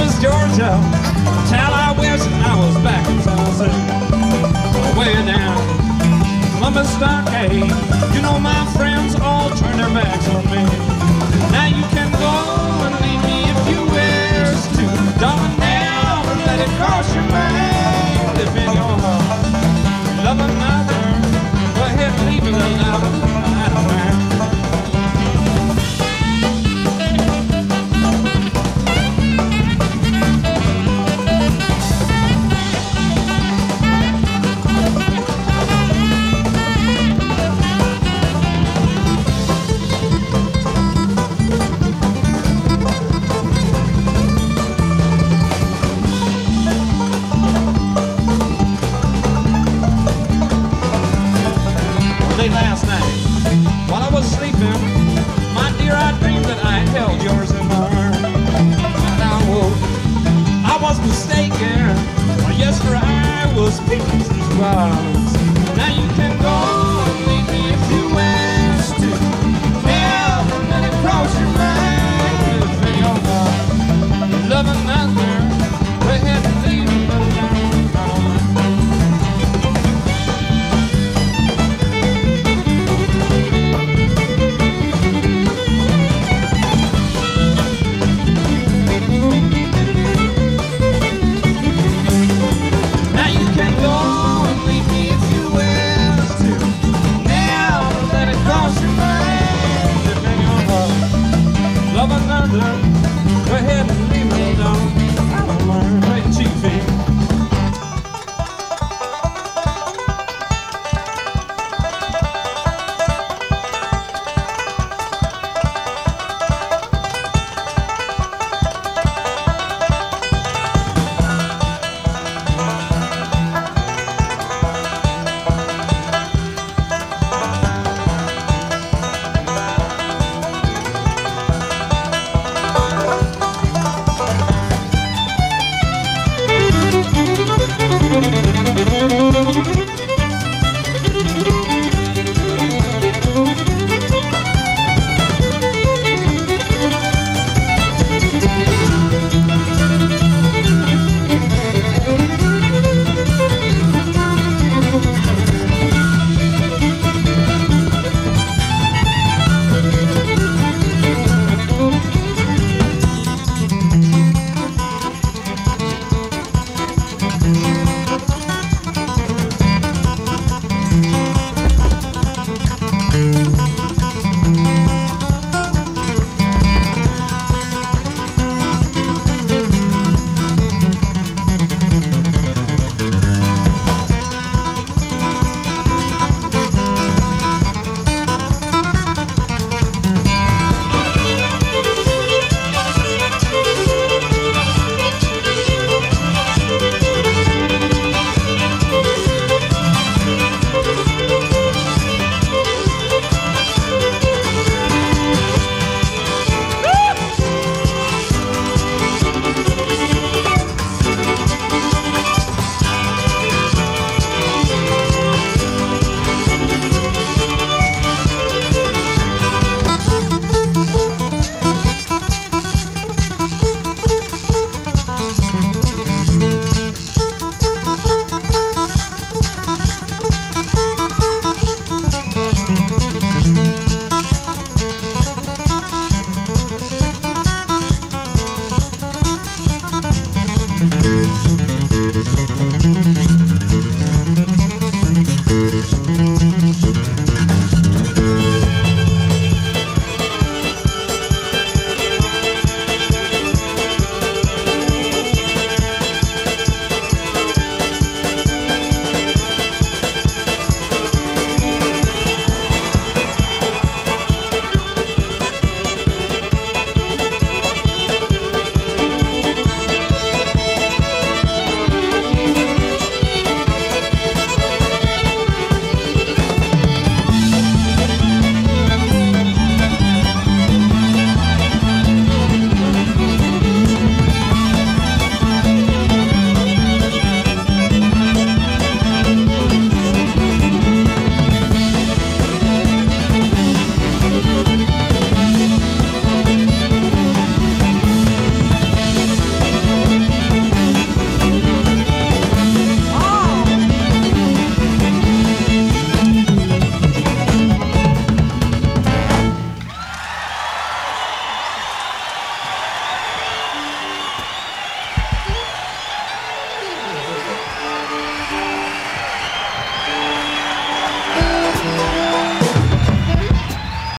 Columbus, Georgia, till I wish I was back in Tennessee. Way down Columbus Stockade, you know my friends all turn their backs on me. Now you can go and leave me if you wish to, darling, never let it cross your mind. If in your heart love another, go ahead and leave it alone. I don't mind. Last night, while I was sleeping, my dear, I dreamed that I held yours in my arms. And I woke, I was mistaken. Well, yes, for I was speaking to clouds. Now you can go and leave me if you wish to. Never let it cross your mind. If in your heart you love another, go ahead and leave me alone. Love another.